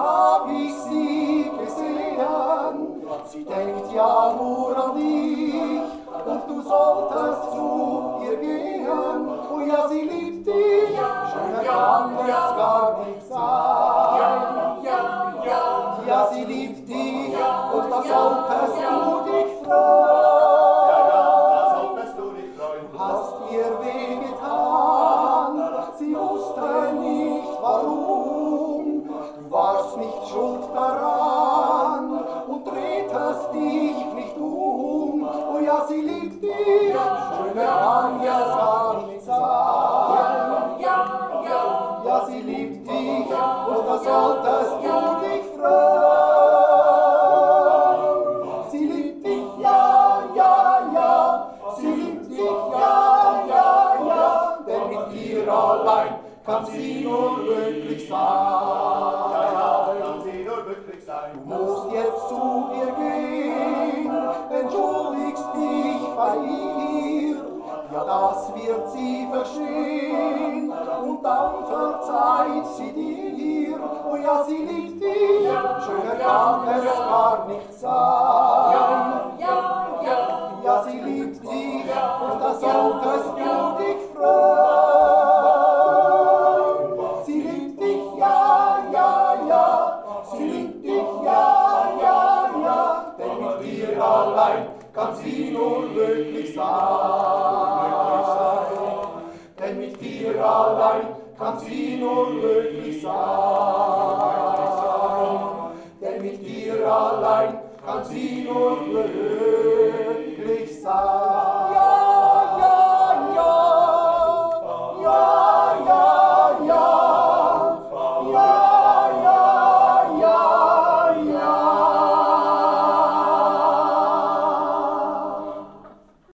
hab ich sie gesehen. Sie denkt ja nur an dich und du solltest zu ihr gehen. Oh ja, sie liebt dich, schöner kann es gar nicht sein. Ja, sie liebt dich und da solltest du dich freuen. Du hast ihr wehgetan, sie wusste nicht warum. Du warst nicht schuld daran und drehtest dich nicht um. Oh ja, sie liebt dich, schöner kann es gar nicht sein. Ja, sie liebt dich und da solltest du dich freuen. Sie liebt dich, ja, sie liebt dich, ja, denn mit dir allein kann sie nur glücklich sein. Du musst jetzt zu ihr gehen, entschuldigst dich bei ihr, ja, das wird sie verstehen und dann verzeiht sie dir. Oh ja, sie liebt dich, schöner kann es gar nicht sein. Ja, sie liebt dich und da solltest du dich freuen. Sie liebt dich, ja, sie liebt dich, ja, denn mit dir allein kann sie nur glücklich sein. Denn mit dir allein kann sie nur glücklich sein. Denn mit dir allein kann sie nur glücklich sein.